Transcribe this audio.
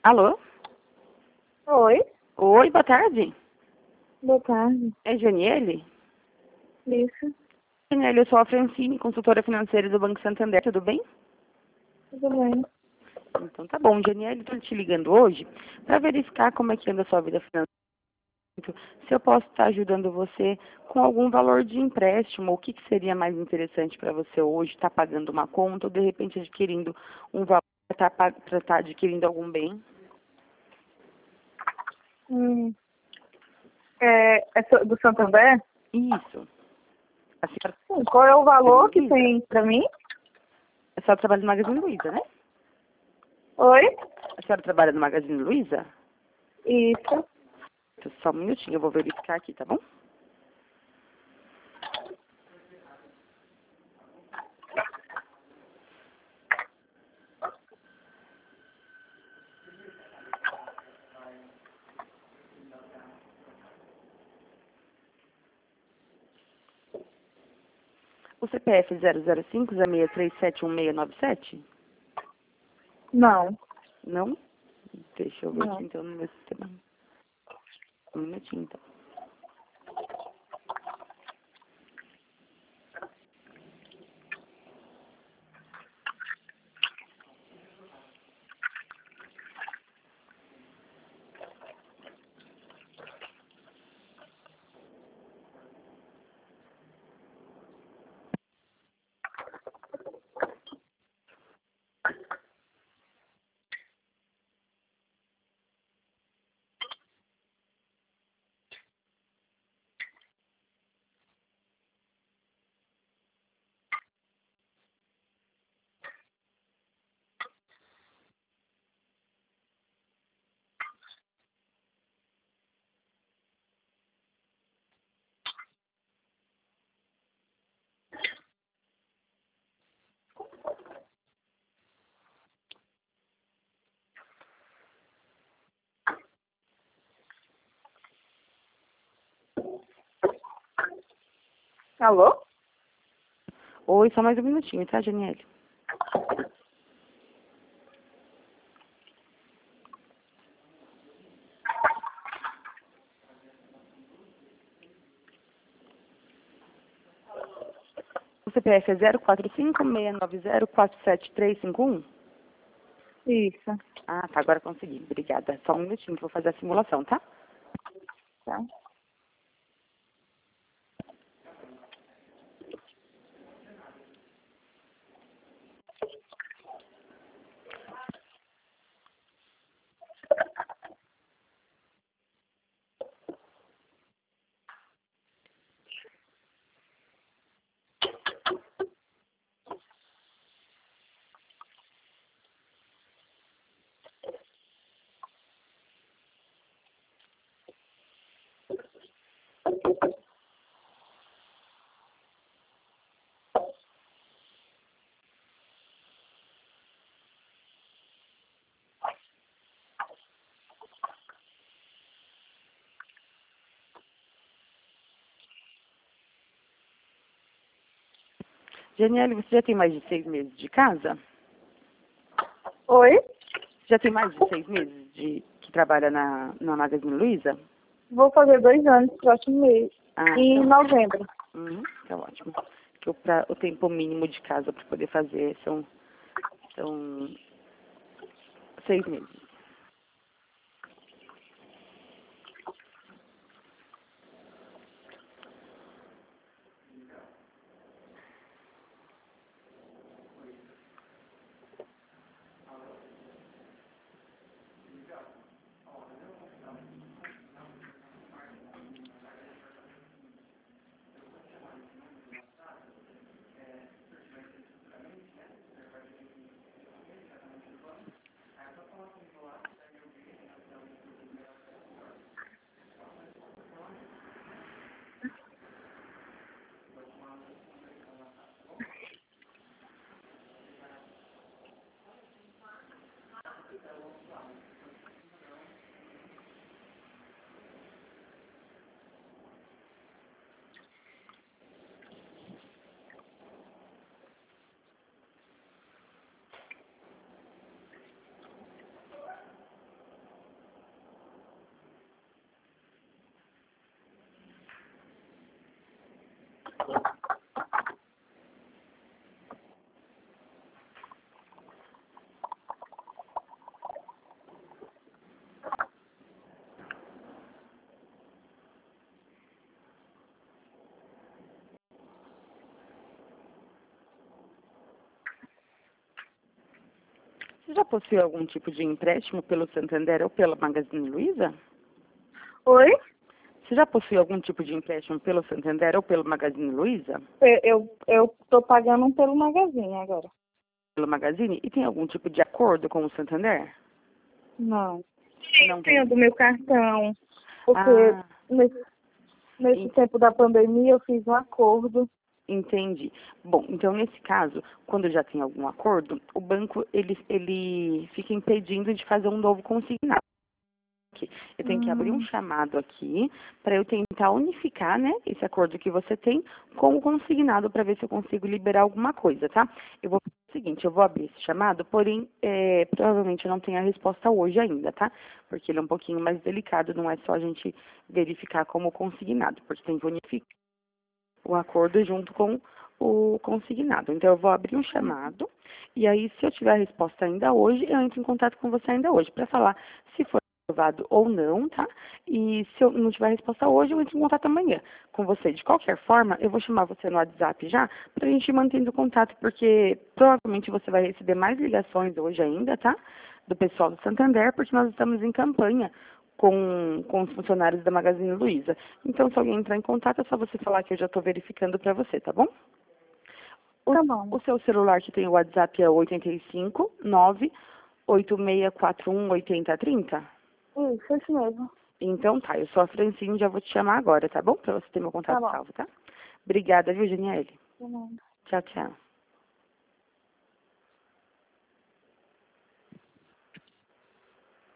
Alô? Oi, Oi, boa tarde. boa tarde. É Janiele? Isso, Janiele, eu sou a Francine, consultora financeira do Banco Santander, tudo bem? tudo bem. Então tá bom, Janiele, estou te ligando hoje para verificar como é que anda a sua vida financeira, se eu posso estar ajudando você com algum valor de empréstimo, ou o que seria mais interessante para você hoje, estar pagando uma conta ou de repente adquirindo um valor para estar adquirindo algum bem. Hum, do Santander? Isso. A senhora, Sim, qual é o valor que Luísa? tem pra mim? A senhora trabalha no Magazine Luiza, né? Oi? A senhora trabalha no Magazine Luiza? Isso. Só um minutinho, eu vou verificar aqui, tá bom? O CPF 005-0637-1697? Não, Não? Deixa eu ver aqui não. então no meu sistema. Um minutinho então. Alô? Oi, só mais um minutinho, tá, Janiele? O CPF é 045-690-47351? Isso, Ah, tá, agora consegui. Obrigada. Só um minutinho que eu vou fazer a simulação, tá? tá. Janiele, você já tem mais de 6 meses de casa? Oi? Já tem mais de 6 meses que trabalha na Magazine Luiza? Vou fazer 2 anos no próximo mês. Ah, Em então, novembro. tá ótimo. Que o tempo mínimo de casa para poder fazer são 6 meses. Você já possui algum tipo de empréstimo pelo Santander ou pela Magazine Luiza? Oi? Você já possui algum tipo de empréstimo pelo Santander ou pelo Magazine Luiza? Eu tô pagando pelo Magazine agora. Pelo Magazine? E tem algum tipo de acordo com o Santander? Não. Não Tenho tem. do meu cartão. Porque Ah, nesse tempo da pandemia eu fiz um acordo. entendi. Bom, então nesse caso, quando já tem algum acordo, o banco ele fica impedindo de fazer um novo consignado. Eu tenho que abrir um Hum, chamado aqui para eu tentar unificar, né, esse acordo que você tem com o consignado para ver se eu consigo liberar alguma coisa, tá? Eu vou fazer o seguinte, eu vou abrir esse chamado, porém, provavelmente eu não tenho a resposta hoje ainda, tá? Porque ele é um pouquinho mais delicado, não é só a gente verificar como consignado, porque tem que unificar o acordo junto com o consignado. Então, eu vou abrir um chamado, e aí, se eu tiver a resposta ainda hoje, eu entro em contato com você ainda hoje, para falar se foi aprovado ou não, tá? E se eu não tiver a resposta hoje, eu entro em contato amanhã com você. De qualquer forma, eu vou chamar você no WhatsApp já, para a gente ir mantendo contato, porque provavelmente você vai receber mais ligações hoje ainda, tá? Do pessoal do Santander, porque nós estamos em campanha com os funcionários da Magazine Luiza. Então, se alguém entrar em contato, é só você falar que eu já estou verificando para você, tá bom? tá bom. O seu celular que tem o WhatsApp é 85 98641 8030? Isso mesmo. Então tá, eu sou a Francine, já vou te chamar agora, tá bom? Para você ter meu Tá contato bom. salvo, tá? Obrigada, viu, Janiele? Tá bom. Tchau, tchau.